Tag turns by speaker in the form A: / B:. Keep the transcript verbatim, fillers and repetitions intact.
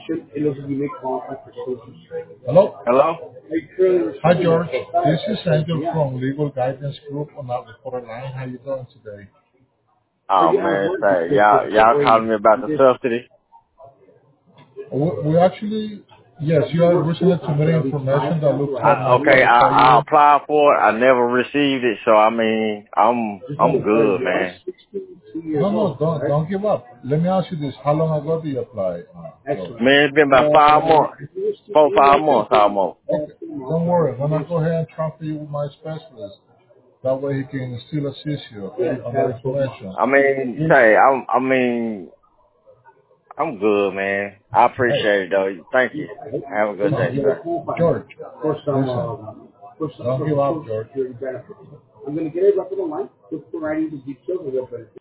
A: Hello.
B: Hello?
A: Hi, George. This is Angel from Legal Guidance Group on our reporter line. How you doing today?
B: Oh man, say y'all y'all calling me about the subsidy?
A: We, we actually, yes, you are recently submitting information that looks like
B: I,
A: might
B: okay, I
A: qualify
B: I
A: you.
B: applied for it. I never received it, so I mean, I'm I'm good, man.
A: No, no, don't don't give up. Let me ask you this: how long ago did you apply, uh, George?
B: Man, it's been about five months, four five months almost.
A: Okay, don't worry. I'm gonna go ahead and transfer you with my specialist. That way he can still assist you, okay, on the information.
B: I mean, say I'm I mean I'm good, man. I
A: Hey,
B: appreciate it though. Thank you. Have a good day, sir.
A: George, listen, don't give up, George.